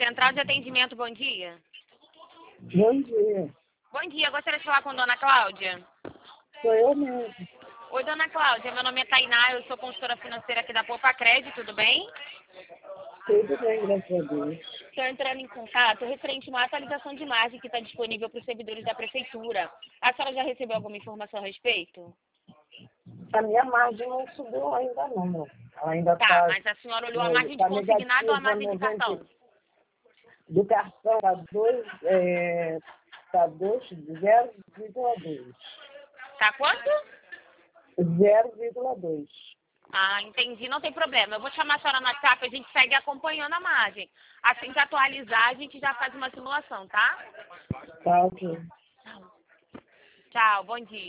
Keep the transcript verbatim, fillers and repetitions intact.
Central de Atendimento, bom dia. Bom dia. Bom dia, gostaria de falar com a dona Cláudia. Sou eu mesmo. Oi, dona Cláudia, meu nome é Tainá, eu sou consultora financeira aqui da Poupa Crédito, tudo bem? Tudo bem, graças a Deus. Estou entrando em contato referente a uma atualização de imagem que está disponível para os servidores da Prefeitura. A senhora já recebeu alguma informação a respeito? A minha margem não subiu ainda não, não. Ela ainda Tá, está... mas a senhora olhou a Tá margem de tá consignado ou a negativa, margem de cartão? noventa do cartão está dois, é, tá dois, zero vírgula dois. Tá quanto? zero vírgula dois. Ah, entendi, não tem problema. Eu vou chamar a senhora no WhatsApp, a gente segue acompanhando a margem. Assim que atualizar, a gente já faz uma simulação, tá? Tá, ok. Tchau, bom dia.